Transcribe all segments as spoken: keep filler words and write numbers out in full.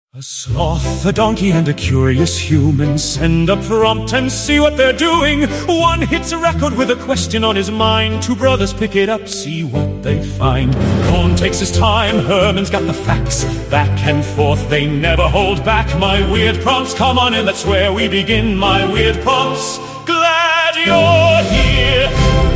A sloth, a donkey, and a curious human send a prompt and see what they're doing. One hits a record with a question on his mind. Two brothers pick it up, see what they find. Cohn takes his time, Herman's got the facts. Back and forth, they never hold back. My weird prompts, come on in, that's where we begin. My weird prompts, glad you're here.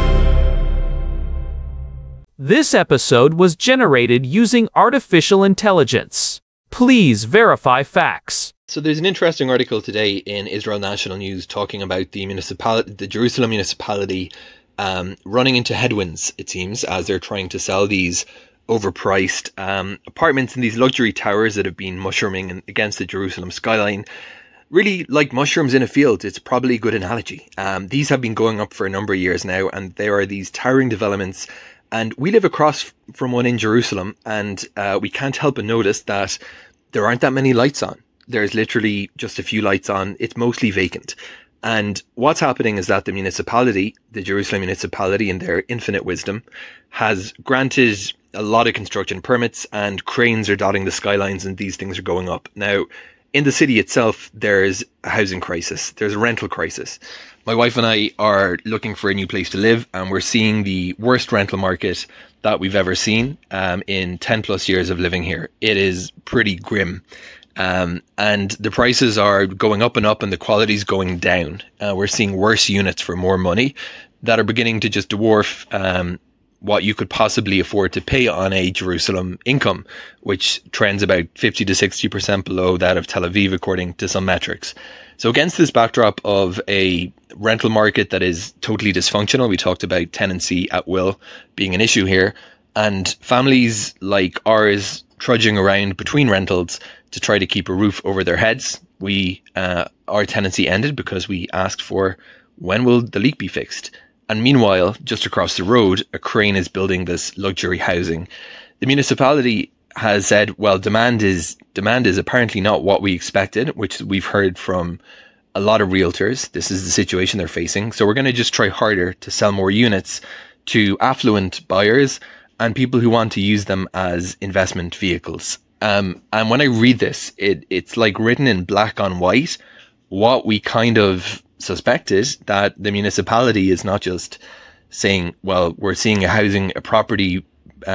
This episode was generated using artificial intelligence. Please verify facts. So there's an interesting article today in Israel National News talking about the municipality, the Jerusalem municipality, um, running into headwinds, it seems, as they're trying to sell these overpriced um, apartments in these luxury towers that have been mushrooming against the Jerusalem skyline. Really, like mushrooms in a field, it's probably a good analogy. Um, these have been going up for a number of years now, and there are these towering developments. And we live across from one in Jerusalem, and uh, we can't help but notice that there aren't that many lights on. There's literally just a few lights on. It's mostly vacant. And what's happening is that the municipality, the Jerusalem municipality, in their infinite wisdom, has granted a lot of construction permits, and cranes are dotting the skylines, and these things are going up. Now, in the city itself, there's a housing crisis. There's a rental crisis. My wife and I are looking for a new place to live, and we're seeing the worst rental market that we've ever seen um, in ten plus years of living here. It is pretty grim. Um, and the prices are going up and up, and the quality's going down. Uh, we're seeing worse units for more money that are beginning to just dwarf um, what you could possibly afford to pay on a Jerusalem income, which trends about fifty to sixty percent below that of Tel Aviv, according to some metrics. So against this backdrop of a rental market that is totally dysfunctional, we talked about tenancy at will being an issue here, and families like ours trudging around between rentals to try to keep a roof over their heads. We, uh, our tenancy ended because we asked for, when will the leak be fixed? And meanwhile, just across the road, a crane is building this luxury housing. The municipality has said, well, demand is demand is apparently not what we expected, which we've heard from a lot of realtors. This is the situation they're facing. So we're going to just try harder to sell more units to affluent buyers and people who want to use them as investment vehicles. Um, and when I read this, it it's like written in black on white what we kind of suspected, that the municipality is not just saying, well, we're seeing a housing, a property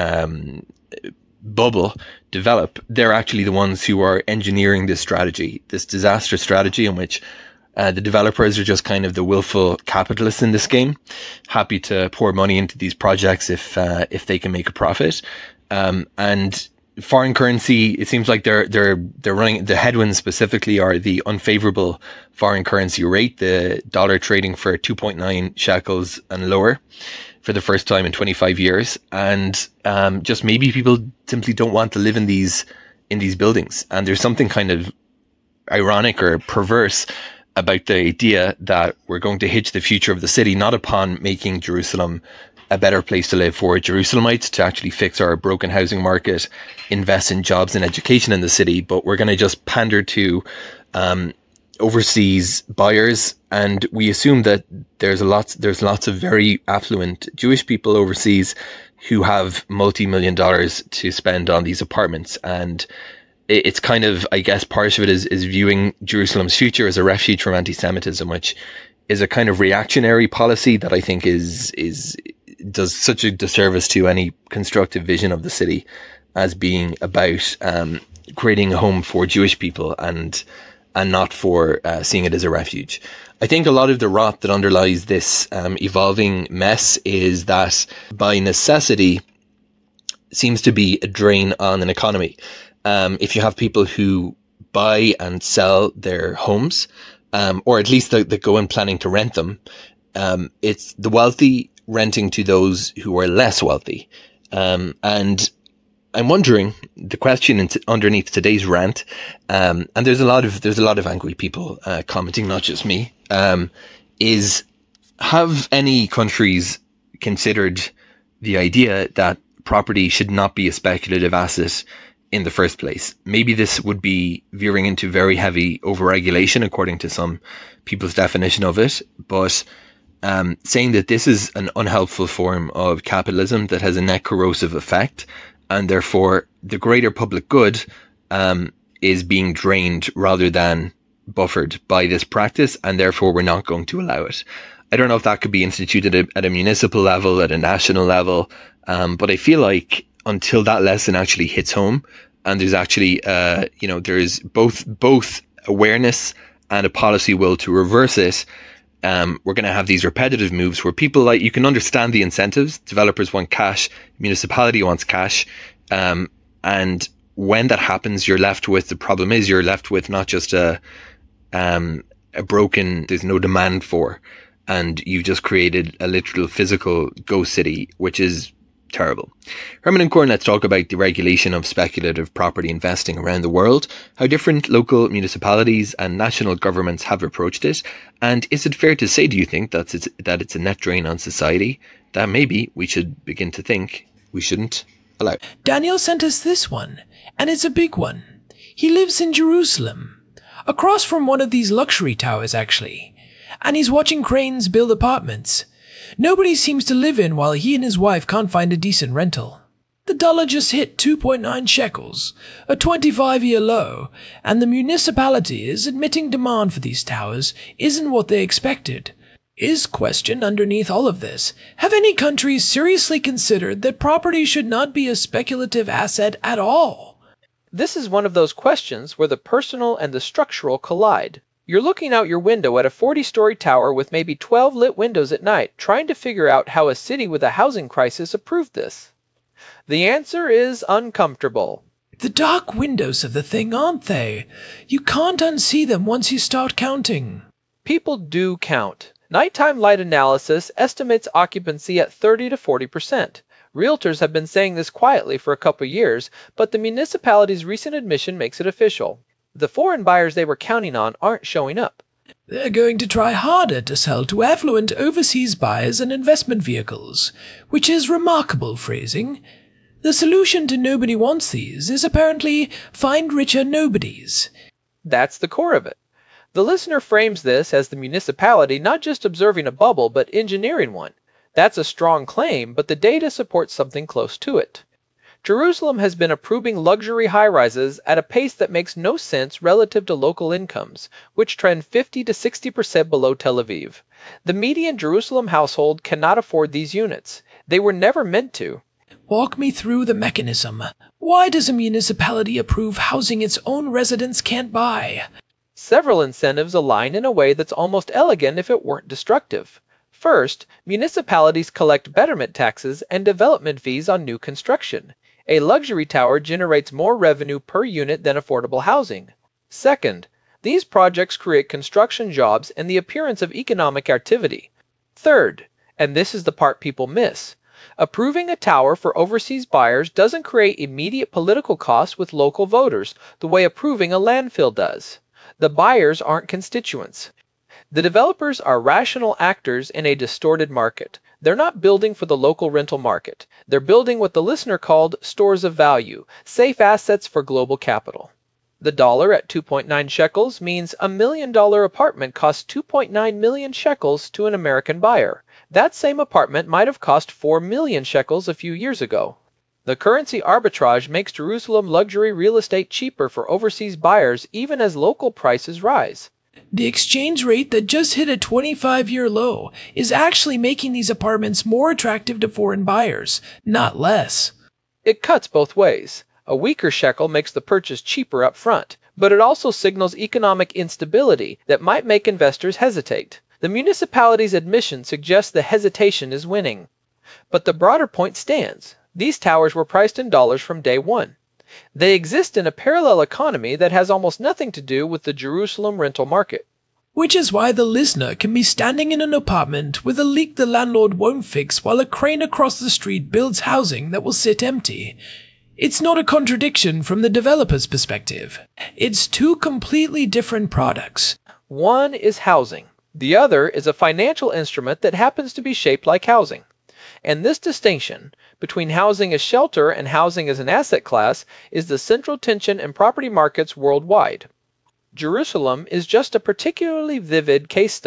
um, bubble develop. They're actually the ones who are engineering this strategy, this disastrous strategy in which uh, the developers are just kind of the willful capitalists in this game, happy to pour money into these projects if uh, if they can make a profit. Um, and foreign currency, it seems like they're they're they're running, the headwinds specifically are the unfavorable foreign currency rate, the dollar trading for two point nine shekels and lower for the first time in twenty-five years, and um, just maybe people simply don't want to live in these in these buildings. And there's something kind of ironic or perverse about the idea that we're going to hitch the future of the city not upon making Jerusalem a better place to live for Jerusalemites, to actually fix our broken housing market, invest in jobs and education in the city, but we're going to just pander to um, overseas buyers. And we assume that there's a lot, there's lots of very affluent Jewish people overseas who have multi-million dollars to spend on these apartments. And it's kind of, I guess, part of it is, is viewing Jerusalem's future as a refuge from anti-Semitism, which is a kind of reactionary policy that I think is, is, does such a disservice to any constructive vision of the city as being about um, creating a home for Jewish people and and not for uh, seeing it as a refuge. I think a lot of the rot that underlies this um, evolving mess is that by necessity seems to be a drain on an economy. Um, if you have people who buy and sell their homes, um, or at least that, that go in planning to rent them, um, it's the wealthy renting to those who are less wealthy. Um, and I'm wondering, the question in t- underneath today's rant, um, and there's a lot of, there's a lot of angry people, uh, commenting, not just me, um, is have any countries considered the idea that property should not be a speculative asset in the first place? Maybe this would be veering into very heavy overregulation according to some people's definition of it, but Um, saying that this is an unhelpful form of capitalism that has a net corrosive effect, and therefore the greater public good um, is being drained rather than buffered by this practice, and therefore we're not going to allow it. I don't know if that could be instituted at, at a municipal level, at a national level, um, but I feel like until that lesson actually hits home, and there's actually, uh, you know, there's both both awareness and a policy will to reverse it, um, we're going to have these repetitive moves where people, like, you can understand the incentives. Developers want cash, municipality wants cash, um, and when that happens, you're left with, the problem is you're left with not just a um, a broken, there's no demand for, and you've just created a literal physical ghost city, which is terrible. Herman and Corn, let's talk about the regulation of speculative property investing around the world, how different local municipalities and national governments have approached it, and is it fair to say, do you think, that it's, that it's a net drain on society that maybe we should begin to think we shouldn't allow? Daniel sent us this one, and it's a big one. He lives in Jerusalem, across from one of these luxury towers actually, and he's watching cranes build apartments. Nobody seems to live in while he and his wife can't find a decent rental. The dollar just hit two point nine shekels, a twenty-five year low, and the municipality is admitting demand for these towers isn't what they expected. Is questioned underneath all of this, have any countries seriously considered that property should not be a speculative asset at all? This is one of those questions where the personal and the structural collide. You're looking out your window at a forty-story tower with maybe twelve lit windows at night, trying to figure out how a city with a housing crisis approved this. The answer is uncomfortable. The dark windows of the thing, aren't they? You can't unsee them once you start counting. People do count. Nighttime light analysis estimates occupancy at thirty to forty percent. Realtors have been saying this quietly for a couple years, but the municipality's recent admission makes it official. The foreign buyers they were counting on aren't showing up. They're going to try harder to sell to affluent overseas buyers and investment vehicles, which is remarkable phrasing. The solution to nobody wants these is apparently find richer nobodies. That's the core of it. The listener frames this as the municipality not just observing a bubble, but engineering one. That's a strong claim, but the data supports something close to it. Jerusalem has been approving luxury high-rises at a pace that makes no sense relative to local incomes, which trend fifty to sixty percent below Tel Aviv. The median Jerusalem household cannot afford these units. They were never meant to. Walk me through the mechanism. Why does a municipality approve housing its own residents can't buy? Several incentives align in a way that's almost elegant if it weren't destructive. First, municipalities collect betterment taxes and development fees on new construction. A luxury tower generates more revenue per unit than affordable housing. Second, these projects create construction jobs and the appearance of economic activity. Third, and this is the part people miss, approving a tower for overseas buyers doesn't create immediate political costs with local voters the way approving a landfill does. The buyers aren't constituents. The developers are rational actors in a distorted market. They're not building for the local rental market. They're building what the listener called stores of value, safe assets for global capital. The dollar at two point nine shekels means a million dollar apartment costs two point nine million shekels to an American buyer. That same apartment might have cost four million shekels a few years ago. The currency arbitrage makes Jerusalem luxury real estate cheaper for overseas buyers even as local prices rise. The exchange rate that just hit a twenty-five year low is actually making these apartments more attractive to foreign buyers, not less. It cuts both ways. A weaker shekel makes the purchase cheaper up front, but it also signals economic instability that might make investors hesitate. The municipality's admission suggests the hesitation is winning. But the broader point stands. These towers were priced in dollars from day one. They exist in a parallel economy that has almost nothing to do with the Jerusalem rental market. Which is why the listener can be standing in an apartment with a leak the landlord won't fix while a crane across the street builds housing that will sit empty. It's not a contradiction from the developer's perspective. It's two completely different products. One is housing. The other is a financial instrument that happens to be shaped like housing. And this distinction between housing as shelter and housing as an asset class is the central tension in property markets worldwide. Jerusalem is just a particularly vivid case study.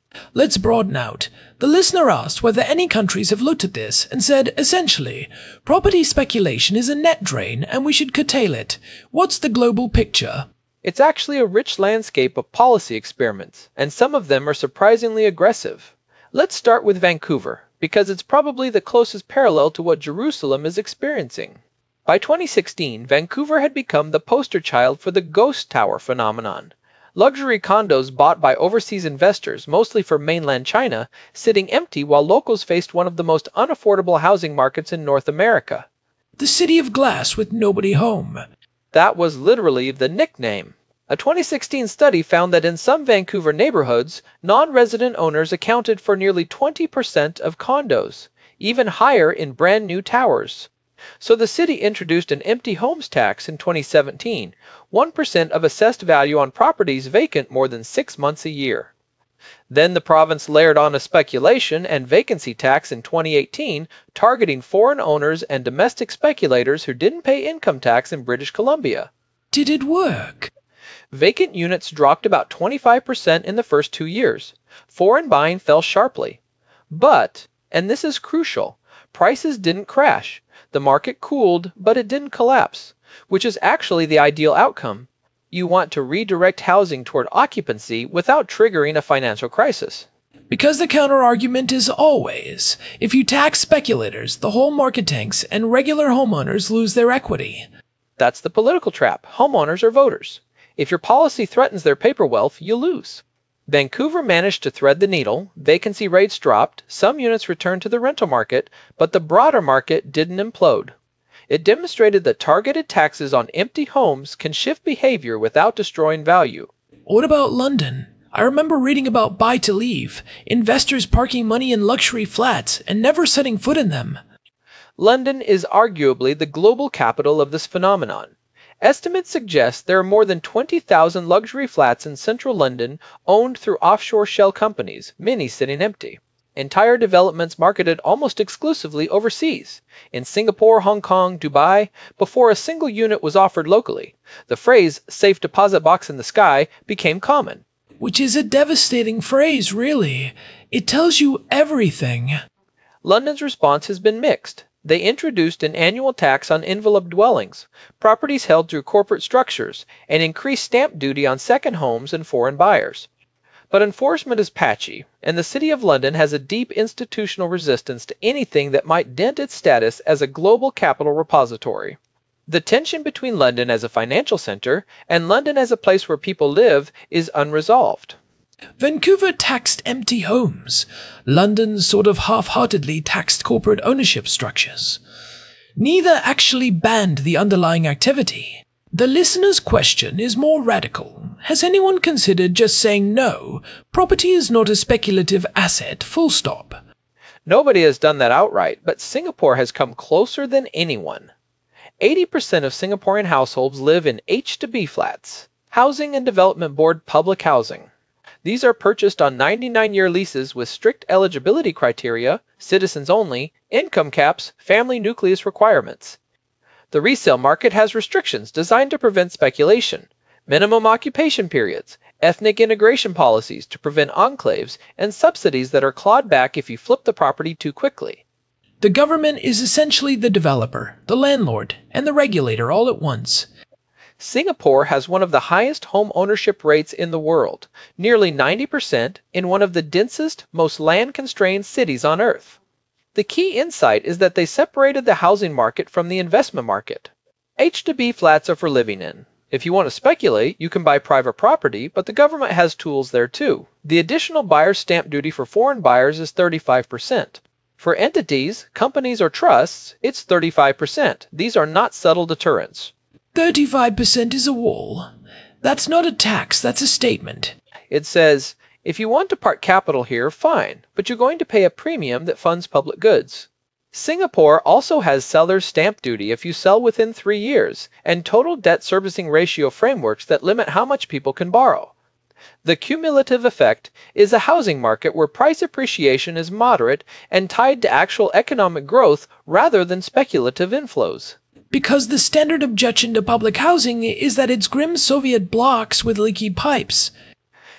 Let's broaden out. The listener asked whether any countries have looked at this and said, essentially, property speculation is a net drain and we should curtail it. What's the global picture? It's actually a rich landscape of policy experiments, and some of them are surprisingly aggressive. Let's start with Vancouver, because it's probably the closest parallel to what Jerusalem is experiencing. By twenty sixteen, Vancouver had become the poster child for the ghost tower phenomenon. Luxury condos bought by overseas investors, mostly from mainland China, sitting empty while locals faced one of the most unaffordable housing markets in North America. The city of glass with nobody home. That was literally the nickname. A twenty sixteen study found that in some Vancouver neighborhoods, non-resident owners accounted for nearly twenty percent of condos, even higher in brand new towers. So the city introduced an empty homes tax in twenty seventeen, one percent of assessed value on properties vacant more than six months a year. Then the province layered on a speculation and vacancy tax in twenty eighteen, targeting foreign owners and domestic speculators who didn't pay income tax in British Columbia. Did it work? Vacant units dropped about twenty-five percent in the first two years. Foreign buying fell sharply. But, and this is crucial, prices didn't crash. The market cooled, but it didn't collapse, which is actually the ideal outcome. You want to redirect housing toward occupancy without triggering a financial crisis. Because the counter-argument is always, if you tax speculators, the whole market tanks and regular homeowners lose their equity. That's the political trap. Homeowners are voters. If your policy threatens their paper wealth, you lose. Vancouver managed to thread the needle, vacancy rates dropped, some units returned to the rental market, but the broader market didn't implode. It demonstrated that targeted taxes on empty homes can shift behavior without destroying value. What about London? I remember reading about buy to leave, investors parking money in luxury flats and never setting foot in them. London is arguably the global capital of this phenomenon. Estimates suggest there are more than twenty thousand luxury flats in central London owned through offshore shell companies, many sitting empty. Entire developments marketed almost exclusively overseas, in Singapore, Hong Kong, Dubai, before a single unit was offered locally. The phrase, safe deposit box in the sky, became common. Which is a devastating phrase, really. It tells you everything. London's response has been mixed. They introduced an annual tax on envelope dwellings, properties held through corporate structures, and increased stamp duty on second homes and foreign buyers. But enforcement is patchy, and the City of London has a deep institutional resistance to anything that might dent its status as a global capital repository. The tension between London as a financial center and London as a place where people live is unresolved. Vancouver taxed empty homes. London sort of half-heartedly taxed corporate ownership structures. Neither actually banned the underlying activity. The listener's question is more radical. Has anyone considered just saying no, property is not a speculative asset, full stop? Nobody has done that outright, but Singapore has come closer than anyone. eighty percent of Singaporean households live in H D B flats, Housing and Development Board public housing. These are purchased on ninety-nine year leases with strict eligibility criteria, citizens only, income caps, family nucleus requirements. The resale market has restrictions designed to prevent speculation, minimum occupation periods, ethnic integration policies to prevent enclaves, and subsidies that are clawed back if you flip the property too quickly. The government is essentially the developer, the landlord, and the regulator all at once. Singapore has one of the highest home ownership rates in the world, nearly ninety percent, in one of the densest, most land-constrained cities on Earth. The key insight is that they separated the housing market from the investment market. H D B flats are for living in. If you want to speculate, you can buy private property, but the government has tools there too. The additional buyer's stamp duty for foreign buyers is thirty-five percent. For entities, companies, or trusts, it's thirty-five percent. These are not subtle deterrents. thirty-five percent is a wall. That's not a tax, that's a statement. It says, if you want to park capital here, fine, but you're going to pay a premium that funds public goods. Singapore also has seller's stamp duty if you sell within three years, and total debt servicing ratio frameworks that limit how much people can borrow. The cumulative effect is a housing market where price appreciation is moderate and tied to actual economic growth rather than speculative inflows. Because the standard objection to public housing is that it's grim Soviet blocks with leaky pipes.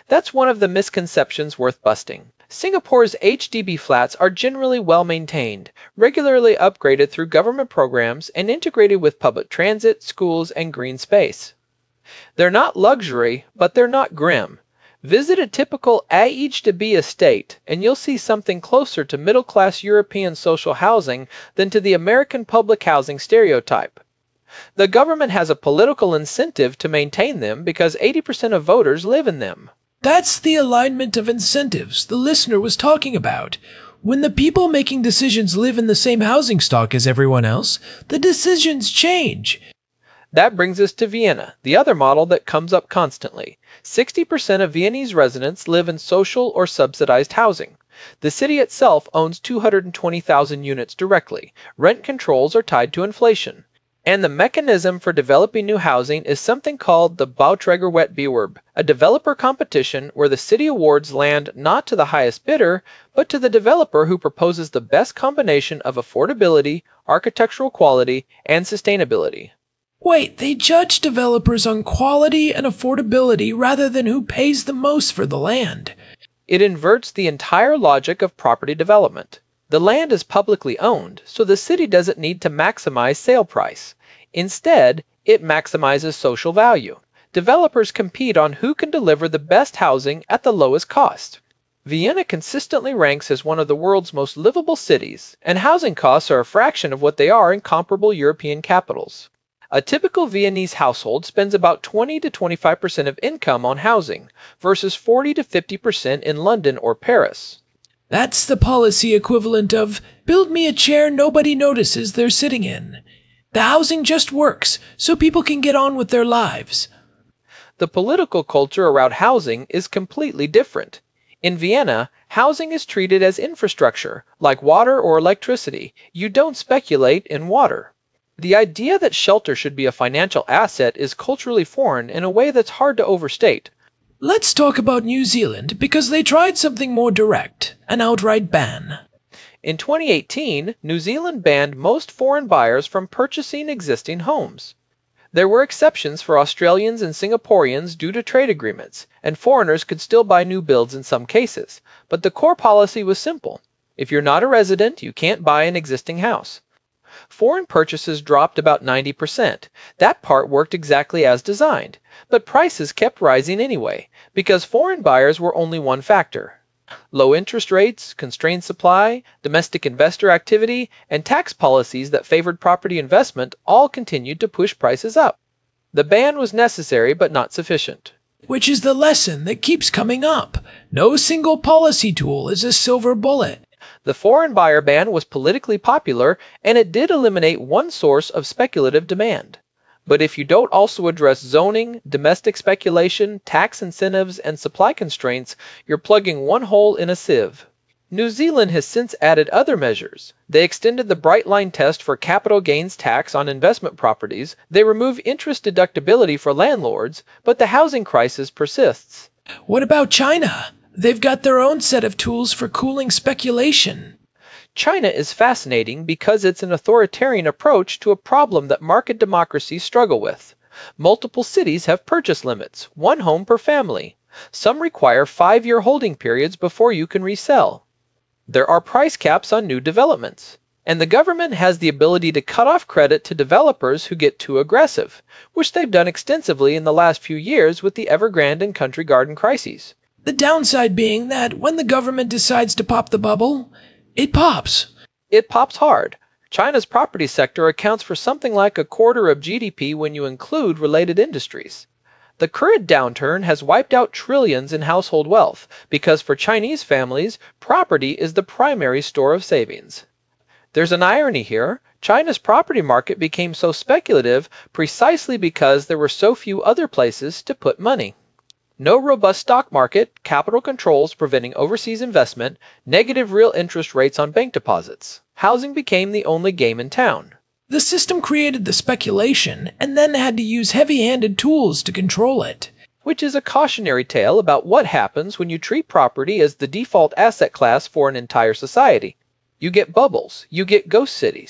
That's one of the misconceptions worth busting. Singapore's H D B flats are generally well maintained, regularly upgraded through government programs, and integrated with public transit, schools, and green space. They're not luxury, but they're not grim. Visit a typical H D B estate, and you'll see something closer to middle-class European social housing than to the American public housing stereotype. The government has a political incentive to maintain them because eighty percent of voters live in them. That's the alignment of incentives the listener was talking about. When the people making decisions live in the same housing stock as everyone else, the decisions change. That brings us to Vienna, the other model that comes up constantly. sixty percent of Viennese residents live in social or subsidized housing. The city itself owns two hundred twenty thousand units directly. Rent controls are tied to inflation. And the mechanism for developing new housing is something called the Bauträgerwettbewerb, a developer competition where the city awards land not to the highest bidder, but to the developer who proposes the best combination of affordability, architectural quality, and sustainability. Wait, they judge developers on quality and affordability rather than who pays the most for the land. It inverts the entire logic of property development. The land is publicly owned, so the city doesn't need to maximize sale price. Instead, it maximizes social value. Developers compete on who can deliver the best housing at the lowest cost. Vienna consistently ranks as one of the world's most livable cities, and housing costs are a fraction of what they are in comparable European capitals. A typical Viennese household spends about twenty to twenty-five percent of income on housing, versus forty to fifty percent in London or Paris. That's the policy equivalent of, build me a chair nobody notices they're sitting in. The housing just works, so people can get on with their lives. The political culture around housing is completely different. In Vienna, housing is treated as infrastructure, like water or electricity. You don't speculate in water. The idea that shelter should be a financial asset is culturally foreign in a way that's hard to overstate. Let's talk about New Zealand, because they tried something more direct, an outright ban. In twenty eighteen, New Zealand banned most foreign buyers from purchasing existing homes. There were exceptions for Australians and Singaporeans due to trade agreements, and foreigners could still buy new builds in some cases, but the core policy was simple. If you're not a resident, you can't buy an existing house. Foreign purchases dropped about ninety percent. That part worked exactly as designed, but prices kept rising anyway, because foreign buyers were only one factor. Low interest rates, constrained supply, domestic investor activity, and tax policies that favored property investment all continued to push prices up. The ban was necessary but not sufficient. Which is the lesson that keeps coming up. No single policy tool is a silver bullet. The foreign buyer ban was politically popular, and it did eliminate one source of speculative demand. But if you don't also address zoning, domestic speculation, tax incentives, and supply constraints, you're plugging one hole in a sieve. New Zealand has since added other measures. They extended the Bright Line test for capital gains tax on investment properties, they remove interest deductibility for landlords, but the housing crisis persists. What about China? They've got their own set of tools for cooling speculation. China is fascinating because it's an authoritarian approach to a problem that market democracies struggle with. Multiple cities have purchase limits, one home per family. Some require five-year holding periods before you can resell. There are price caps on new developments. And the government has the ability to cut off credit to developers who get too aggressive, which they've done extensively in the last few years with the Evergrande and Country Garden crises. The downside being that when the government decides to pop the bubble, it pops. It pops hard. China's property sector accounts for something like a quarter of G D P when you include related industries. The current downturn has wiped out trillions in household wealth because for Chinese families, property is the primary store of savings. There's an irony here. China's property market became so speculative precisely because there were so few other places to put money. No robust stock market, capital controls preventing overseas investment, negative real interest rates on bank deposits. Housing became the only game in town. The system created the speculation and then had to use heavy-handed tools to control it. Which is a cautionary tale about what happens when you treat property as the default asset class for an entire society. You get bubbles, you get ghost cities.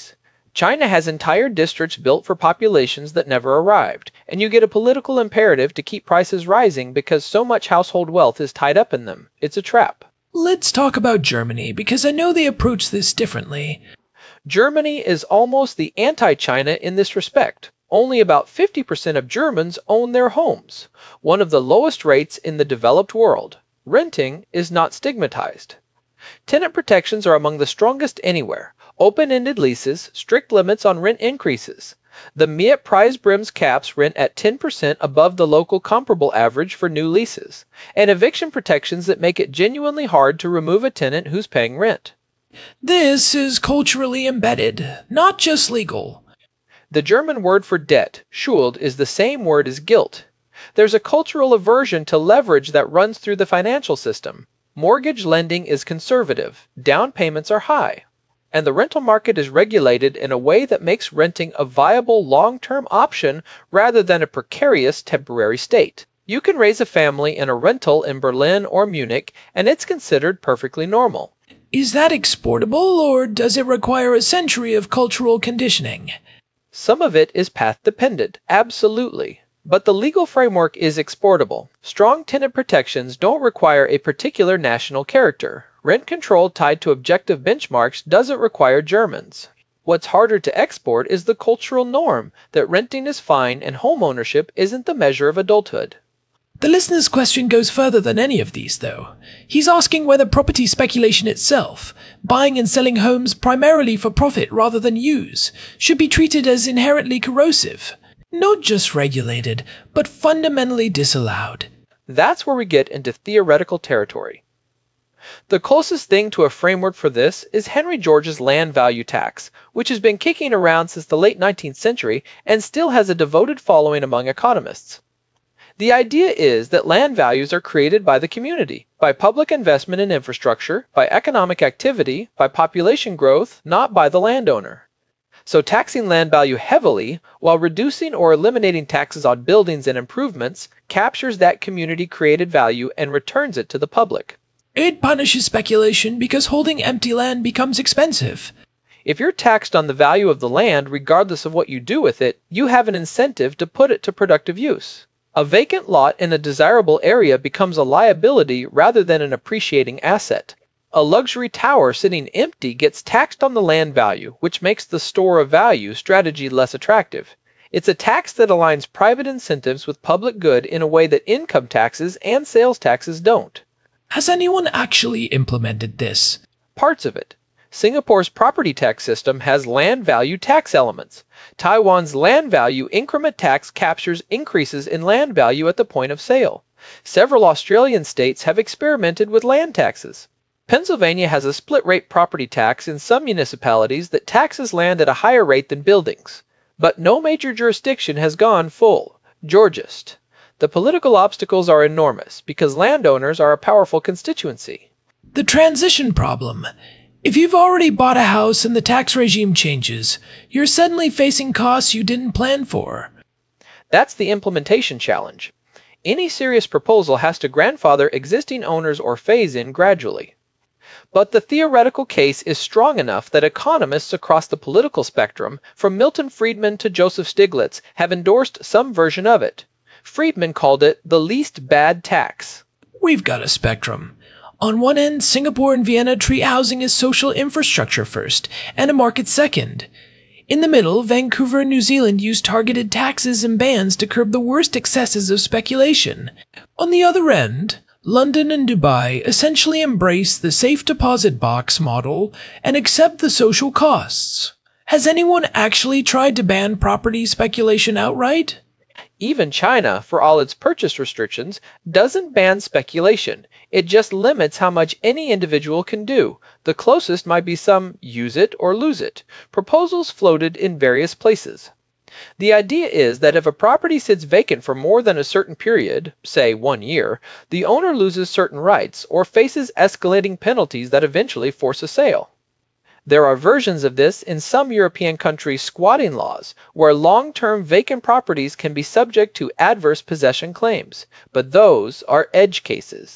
China has entire districts built for populations that never arrived, and you get a political imperative to keep prices rising because so much household wealth is tied up in them. It's a trap. Let's talk about Germany, because I know they approach this differently. Germany is almost the anti-China in this respect. Only about fifty percent of Germans own their homes, one of the lowest rates in the developed world. Renting is not stigmatized. Tenant protections are among the strongest anywhere. Open-ended leases, strict limits on rent increases. The Mietpreisbremse caps rent at ten percent above the local comparable average for new leases, and eviction protections that make it genuinely hard to remove a tenant who's paying rent. This is culturally embedded, not just legal. The German word for debt, Schuld, is the same word as guilt. There's a cultural aversion to leverage that runs through the financial system. Mortgage lending is conservative, down payments are high, and the rental market is regulated in a way that makes renting a viable long-term option rather than a precarious temporary state. You can raise a family in a rental in Berlin or Munich, and it's considered perfectly normal. Is that exportable, or does it require a century of cultural conditioning? Some of it is path-dependent, absolutely. But the legal framework is exportable. Strong tenant protections don't require a particular national character. Rent control tied to objective benchmarks doesn't require Germans. What's harder to export is the cultural norm that renting is fine and homeownership isn't the measure of adulthood. The listener's question goes further than any of these, though. He's asking whether property speculation itself, buying and selling homes primarily for profit rather than use, should be treated as inherently corrosive. Not just regulated, but fundamentally disallowed. That's where we get into theoretical territory. The closest thing to a framework for this is Henry George's land value tax, which has been kicking around since the late nineteenth century and still has a devoted following among economists. The idea is that land values are created by the community, by public investment in infrastructure, by economic activity, by population growth, not by the landowner. So taxing land value heavily, while reducing or eliminating taxes on buildings and improvements, captures that community-created value and returns it to the public. It punishes speculation because holding empty land becomes expensive. If you're taxed on the value of the land regardless of what you do with it, you have an incentive to put it to productive use. A vacant lot in a desirable area becomes a liability rather than an appreciating asset. A luxury tower sitting empty gets taxed on the land value, which makes the store of value strategy less attractive. It's a tax that aligns private incentives with public good in a way that income taxes and sales taxes don't. Has anyone actually implemented this? Parts of it. Singapore's property tax system has land value tax elements. Taiwan's land value increment tax captures increases in land value at the point of sale. Several Australian states have experimented with land taxes. Pennsylvania has a split-rate property tax in some municipalities that taxes land at a higher rate than buildings. But no major jurisdiction has gone full Georgist. The political obstacles are enormous because landowners are a powerful constituency. The transition problem. If you've already bought a house and the tax regime changes, you're suddenly facing costs you didn't plan for. That's the implementation challenge. Any serious proposal has to grandfather existing owners or phase in gradually. But the theoretical case is strong enough that economists across the political spectrum, from Milton Friedman to Joseph Stiglitz, have endorsed some version of it. Friedman called it the least bad tax. We've got a spectrum. On one end, Singapore and Vienna treat housing as social infrastructure first, and a market second. In the middle, Vancouver and New Zealand use targeted taxes and bans to curb the worst excesses of speculation. On the other end, London and Dubai essentially embrace the safe deposit box model and accept the social costs. Has anyone actually tried to ban property speculation outright? Even China, for all its purchase restrictions, doesn't ban speculation. It just limits how much any individual can do. The closest might be some use it or lose it. Proposals floated in various places. The idea is that if a property sits vacant for more than a certain period, say one year, the owner loses certain rights or faces escalating penalties that eventually force a sale. There are versions of this in some European countries' squatting laws, where long-term vacant properties can be subject to adverse possession claims, but those are edge cases.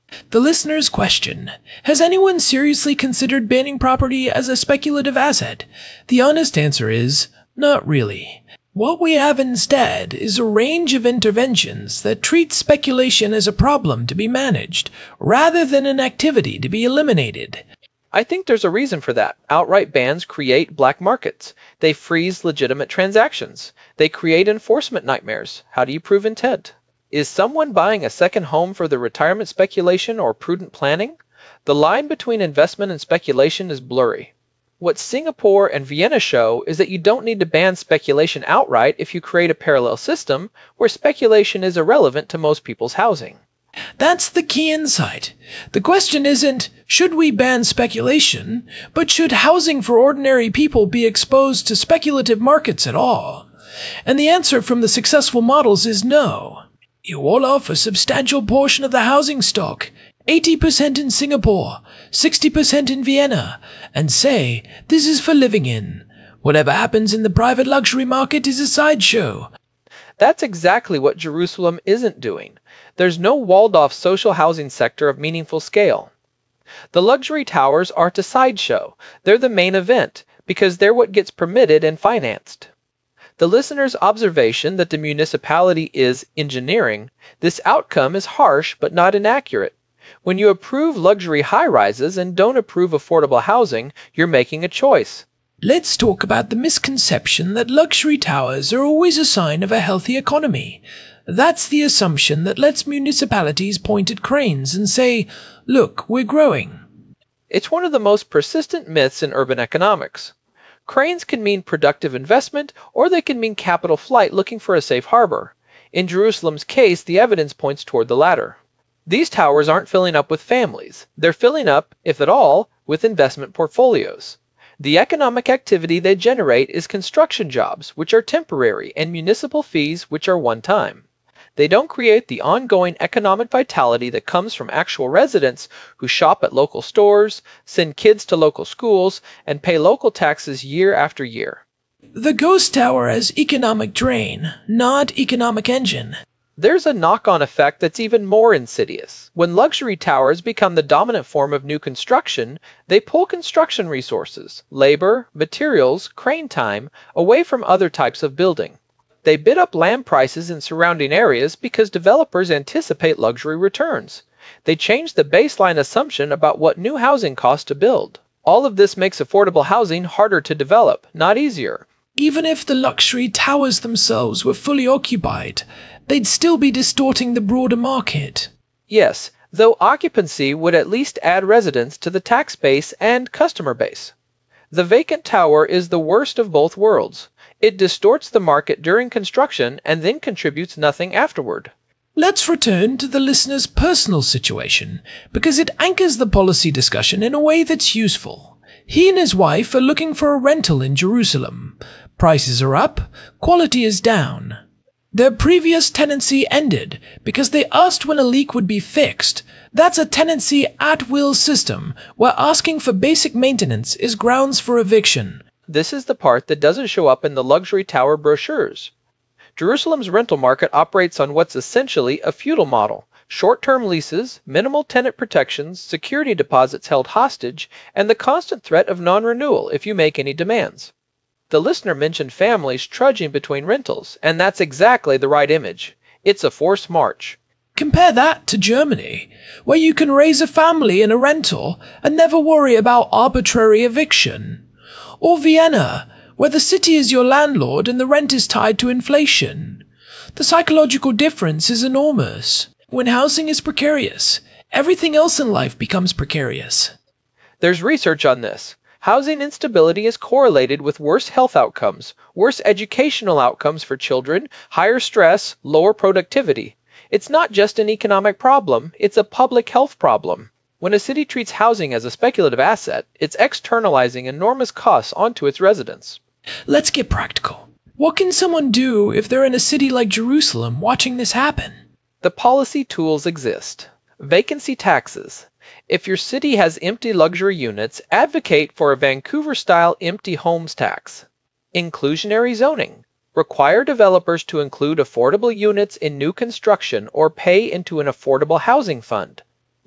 The listener's question: has anyone seriously considered banning property as a speculative asset? The honest answer is, not really. What we have instead is a range of interventions that treat speculation as a problem to be managed, rather than an activity to be eliminated. I think there's a reason for that. Outright bans create black markets. They freeze legitimate transactions. They create enforcement nightmares. How do you prove intent? Is someone buying a second home for the retirement speculation or prudent planning? The line between investment and speculation is blurry. What Singapore and Vienna show is that you don't need to ban speculation outright if you create a parallel system where speculation is irrelevant to most people's housing. That's the key insight. The question isn't, should we ban speculation, but should housing for ordinary people be exposed to speculative markets at all? And the answer from the successful models is no. You wall off a substantial portion of the housing stock, eighty percent in Singapore, sixty percent in Vienna, and say, this is for living in. Whatever happens in the private luxury market is a sideshow. That's exactly what Jerusalem isn't doing. There's no walled-off social housing sector of meaningful scale. The luxury towers aren't a sideshow. They're the main event, because they're what gets permitted and financed. The listener's observation that the municipality is engineering this outcome is harsh but not inaccurate. When you approve luxury high-rises and don't approve affordable housing, you're making a choice. Let's talk about the misconception that luxury towers are always a sign of a healthy economy. That's the assumption that lets municipalities point at cranes and say, look, we're growing. It's one of the most persistent myths in urban economics. Cranes can mean productive investment, or they can mean capital flight looking for a safe harbor. In Jerusalem's case, the evidence points toward the latter. These towers aren't filling up with families. They're filling up, if at all, with investment portfolios. The economic activity they generate is construction jobs, which are temporary, and municipal fees, which are one-time. They don't create the ongoing economic vitality that comes from actual residents who shop at local stores, send kids to local schools, and pay local taxes year after year. The ghost tower as economic drain, not economic engine. There's a knock-on effect that's even more insidious. When luxury towers become the dominant form of new construction, they pull construction resources, labor, materials, crane time, away from other types of building. They bid up land prices in surrounding areas because developers anticipate luxury returns. They change the baseline assumption about what new housing costs to build. All of this makes affordable housing harder to develop, not easier. Even if the luxury towers themselves were fully occupied, they'd still be distorting the broader market. Yes, though occupancy would at least add residents to the tax base and customer base. The vacant tower is the worst of both worlds. It distorts the market during construction and then contributes nothing afterward. Let's return to the listener's personal situation, because it anchors the policy discussion in a way that's useful. He and his wife are looking for a rental in Jerusalem. Prices are up, quality is down. Their previous tenancy ended because they asked when a leak would be fixed. That's a tenancy at-will system, where asking for basic maintenance is grounds for eviction. This is the part that doesn't show up in the luxury tower brochures. Jerusalem's rental market operates on what's essentially a feudal model. Short-term leases, minimal tenant protections, security deposits held hostage, and the constant threat of non-renewal if you make any demands. The listener mentioned families trudging between rentals, and that's exactly the right image. It's a forced march. Compare that to Germany, where you can raise a family in a rental and never worry about arbitrary eviction. Or Vienna, where the city is your landlord and the rent is tied to inflation. The psychological difference is enormous. When housing is precarious, everything else in life becomes precarious. There's research on this. Housing instability is correlated with worse health outcomes, worse educational outcomes for children, higher stress, lower productivity. It's not just an economic problem, it's a public health problem. When a city treats housing as a speculative asset, it's externalizing enormous costs onto its residents. Let's get practical. What can someone do if they're in a city like Jerusalem watching this happen? The policy tools exist. Vacancy taxes. If your city has empty luxury units, advocate for a Vancouver-style empty homes tax. Inclusionary zoning. Require developers to include affordable units in new construction or pay into an affordable housing fund.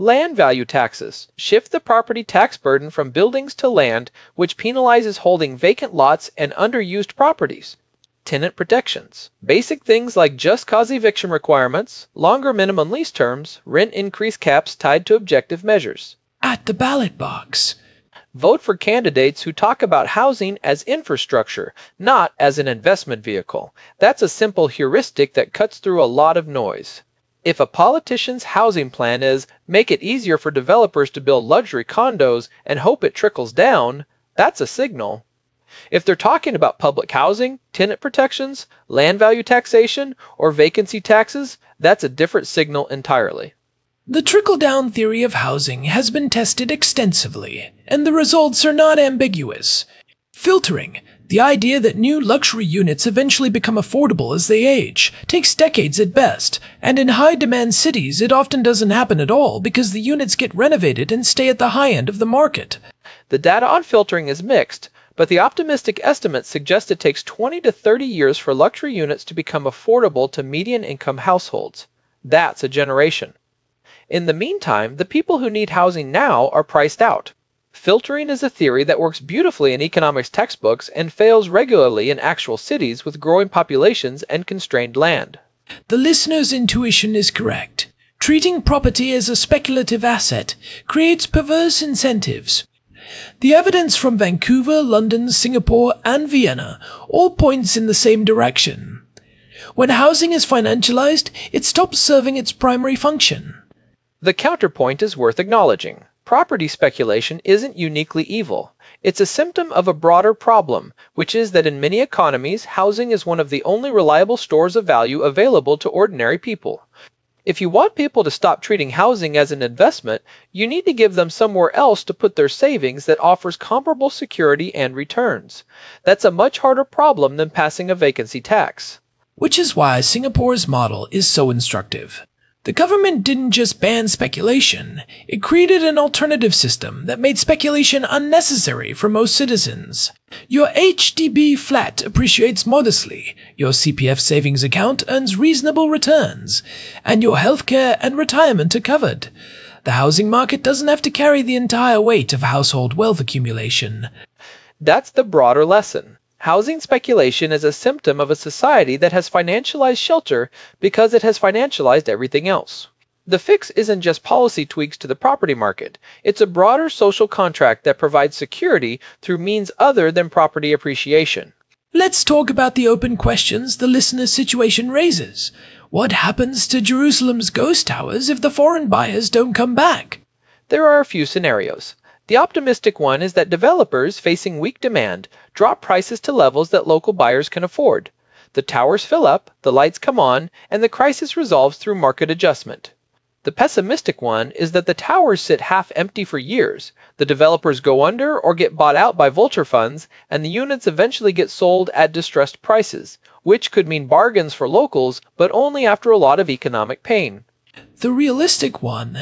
Land value taxes shift the property tax burden from buildings to land, which penalizes holding vacant lots and underused properties. Tenant protections. Basic things like just cause eviction requirements, longer minimum lease terms, rent increase caps tied to objective measures. At the ballot box. Vote for candidates who talk about housing as infrastructure, not as an investment vehicle. That's a simple heuristic that cuts through a lot of noise. If a politician's housing plan is make it easier for developers to build luxury condos and hope it trickles down, that's a signal. If they're talking about public housing, tenant protections, land value taxation, or vacancy taxes, that's a different signal entirely. The trickle-down theory of housing has been tested extensively, and the results are not ambiguous. Filtering, the idea that new luxury units eventually become affordable as they age, takes decades at best, and in high-demand cities it often doesn't happen at all because the units get renovated and stay at the high end of the market. The data on filtering is mixed, but the optimistic estimates suggest it takes twenty to thirty years for luxury units to become affordable to median-income households. That's a generation. In the meantime, the people who need housing now are priced out. Filtering is a theory that works beautifully in economics textbooks and fails regularly in actual cities with growing populations and constrained land. The listener's intuition is correct. Treating property as a speculative asset creates perverse incentives. The evidence from Vancouver, London, Singapore, and Vienna all points in the same direction. When housing is financialized, it stops serving its primary function. The counterpoint is worth acknowledging. Property speculation isn't uniquely evil. It's a symptom of a broader problem, which is that in many economies, housing is one of the only reliable stores of value available to ordinary people. If you want people to stop treating housing as an investment, you need to give them somewhere else to put their savings that offers comparable security and returns. That's a much harder problem than passing a vacancy tax. Which is why Singapore's model is so instructive. The government didn't just ban speculation, it created an alternative system that made speculation unnecessary for most citizens. Your H D B flat appreciates modestly, your C P F savings account earns reasonable returns, and your healthcare and retirement are covered. The housing market doesn't have to carry the entire weight of household wealth accumulation. That's the broader lesson. Housing speculation is a symptom of a society that has financialized shelter because it has financialized everything else. The fix isn't just policy tweaks to the property market. It's a broader social contract that provides security through means other than property appreciation. Let's talk about the open questions the listener's situation raises. What happens to Jerusalem's ghost towers if the foreign buyers don't come back? There are a few scenarios. The optimistic one is that developers facing weak demand drop prices to levels that local buyers can afford. The towers fill up, the lights come on, and the crisis resolves through market adjustment. The pessimistic one is that the towers sit half empty for years, the developers go under or get bought out by vulture funds, and the units eventually get sold at distressed prices, which could mean bargains for locals, but only after a lot of economic pain. The realistic one.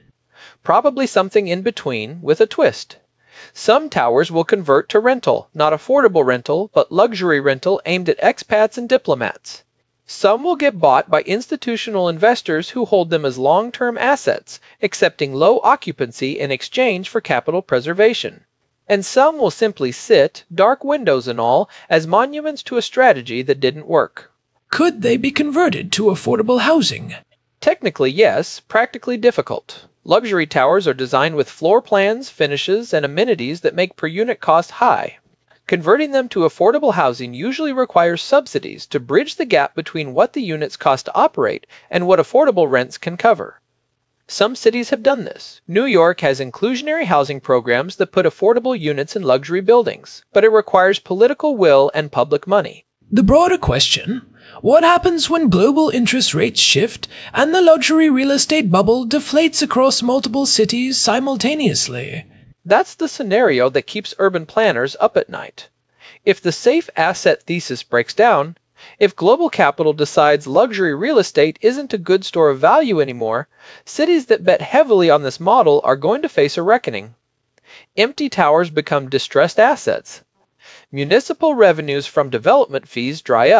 Probably something in between, with a twist. Some towers will convert to rental, not affordable rental, but luxury rental aimed at expats and diplomats. Some will get bought by institutional investors who hold them as long-term assets, accepting low occupancy in exchange for capital preservation. And some will simply sit, dark windows and all, as monuments to a strategy that didn't work. Could they be converted to affordable housing? Technically, yes. Practically difficult. Luxury towers are designed with floor plans, finishes, and amenities that make per-unit cost high. Converting them to affordable housing usually requires subsidies to bridge the gap between what the units cost to operate and what affordable rents can cover. Some cities have done this. New York has inclusionary housing programs that put affordable units in luxury buildings, but it requires political will and public money. The broader question: what happens when global interest rates shift and the luxury real estate bubble deflates across multiple cities simultaneously? That's the scenario that keeps urban planners up at night. If the safe asset thesis breaks down, if global capital decides luxury real estate isn't a good store of value anymore, cities that bet heavily on this model are going to face a reckoning. Empty towers become distressed assets. Municipal revenues from development fees dry up.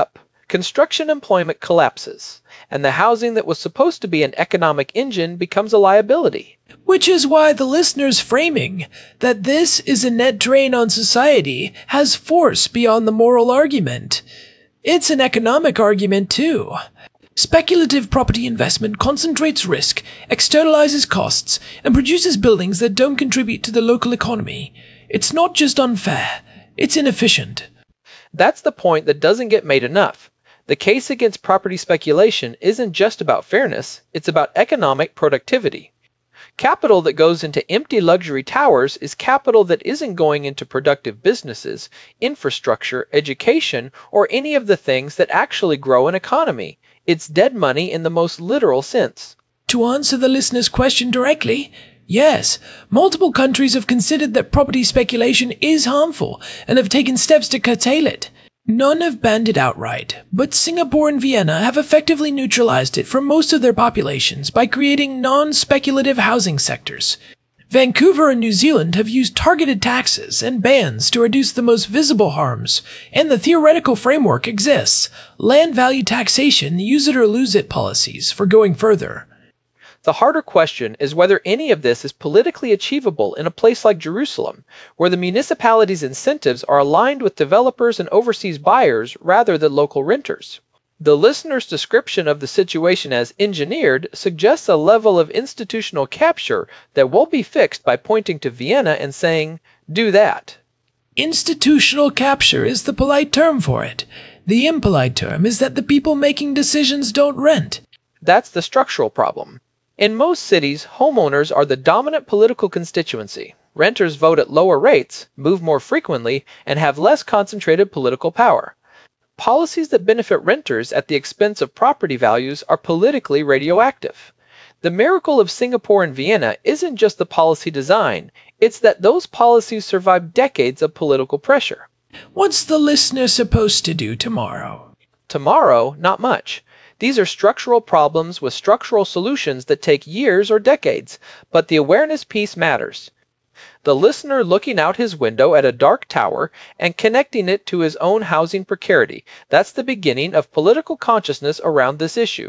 Construction employment collapses, and the housing that was supposed to be an economic engine becomes a liability. Which is why the listener's framing that this is a net drain on society has force beyond the moral argument. It's an economic argument too. Speculative property investment concentrates risk, externalizes costs, and produces buildings that don't contribute to the local economy. It's not just unfair, it's inefficient. That's the point that doesn't get made enough. The case against property speculation isn't just about fairness, it's about economic productivity. Capital that goes into empty luxury towers is capital that isn't going into productive businesses, infrastructure, education, or any of the things that actually grow an economy. It's dead money in the most literal sense. To answer the listener's question directly, yes, multiple countries have considered that property speculation is harmful and have taken steps to curtail it. None have banned it outright, but Singapore and Vienna have effectively neutralized it from most of their populations by creating non-speculative housing sectors. Vancouver and New Zealand have used targeted taxes and bans to reduce the most visible harms, and the theoretical framework exists: land value taxation, use it or lose it policies for going further. The harder question is whether any of this is politically achievable in a place like Jerusalem, where the municipality's incentives are aligned with developers and overseas buyers rather than local renters. The listener's description of the situation as engineered suggests a level of institutional capture that won't be fixed by pointing to Vienna and saying, "Do that." Institutional capture is the polite term for it. The impolite term is that the people making decisions don't rent. That's the structural problem. In most cities, homeowners are the dominant political constituency. Renters vote at lower rates, move more frequently, and have less concentrated political power. Policies that benefit renters at the expense of property values are politically radioactive. The miracle of Singapore and Vienna isn't just the policy design, it's that those policies survive decades of political pressure. What's the listener supposed to do tomorrow? Tomorrow, not much. These are structural problems with structural solutions that take years or decades, but the awareness piece matters. The listener looking out his window at a dark tower and connecting it to his own housing precarity, that's the beginning of political consciousness around this issue.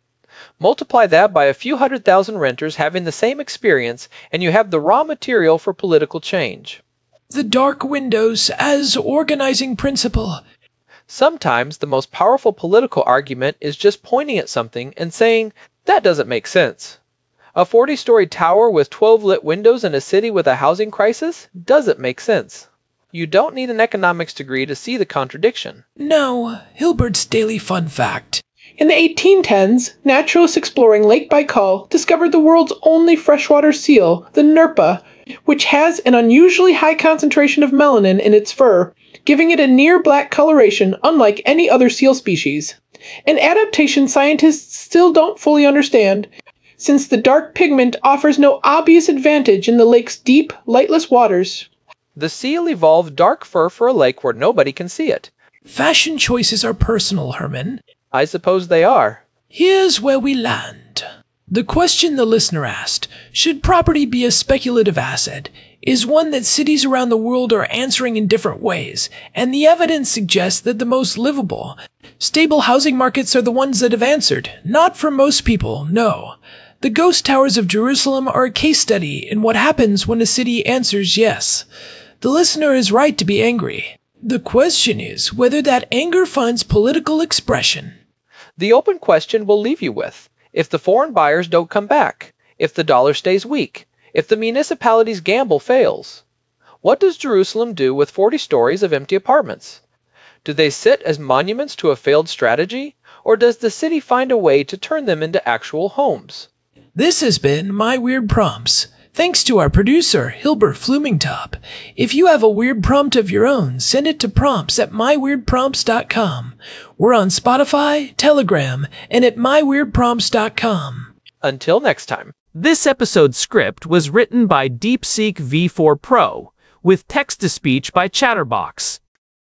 Multiply that by a few hundred thousand renters having the same experience, and you have the raw material for political change. The dark windows as organizing principle. Sometimes the most powerful political argument is just pointing at something and saying, "That doesn't make sense." A forty-story tower with twelve lit windows in a city with a housing crisis doesn't make sense. You don't need an economics degree to see the contradiction. No, Hilbert's Daily Fun Fact. In the eighteen tens, naturalists exploring Lake Baikal discovered the world's only freshwater seal, the Nerpa, which has an unusually high concentration of melanin in its fur, giving it a near-black coloration unlike any other seal species. An adaptation scientists still don't fully understand, since the dark pigment offers no obvious advantage in the lake's deep, lightless waters. The seal evolved dark fur for a lake where nobody can see it. Fashion choices are personal, Herman. I suppose they are. Here's where we land. The question the listener asked, should property be a speculative asset, is one that cities around the world are answering in different ways, and the evidence suggests that the most livable, stable housing markets are the ones that have answered. Not for most people, no. The ghost towers of Jerusalem are a case study in what happens when a city answers yes. The listener is right to be angry. The question is whether that anger finds political expression. The open question we'll leave you with. If the foreign buyers don't come back, if the dollar stays weak, if the municipality's gamble fails, what does Jerusalem do with forty stories of empty apartments? Do they sit as monuments to a failed strategy, or does the city find a way to turn them into actual homes? This has been My Weird Prompts. Thanks to our producer, Hilbert Flumingtop. If you have a weird prompt of your own, send it to prompts at my weird prompts dot com. We're on Spotify, Telegram, and at my weird prompts dot com. Until next time. This episode's script was written by DeepSeek V four Pro, with text-to-speech by Chatterbox.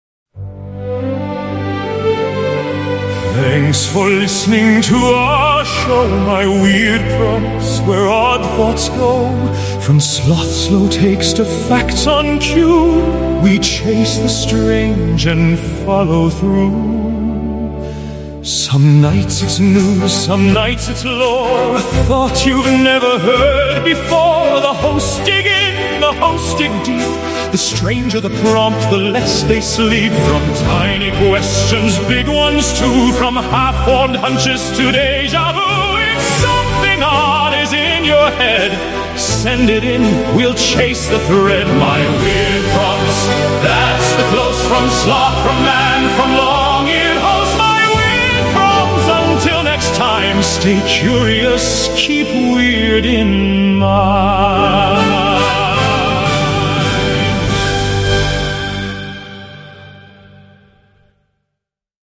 Thanks for listening to our show, My Weird Prompts, where odd thoughts go. From sloth slow takes to facts on cue, we chase the strange and follow through. Some nights it's news, some nights it's lore, a thought you've never heard before. The hosts dig in, the hosts dig deep. The stranger the prompt, the less they sleep. From tiny questions, big ones too, from half-formed hunches to deja vu. If something odd is in your head, send it in, we'll chase the thread. My weird prompts, that's the close from sloth, from man, from long-eared host. My weird prompts, until next time, stay curious, keep weird in mind.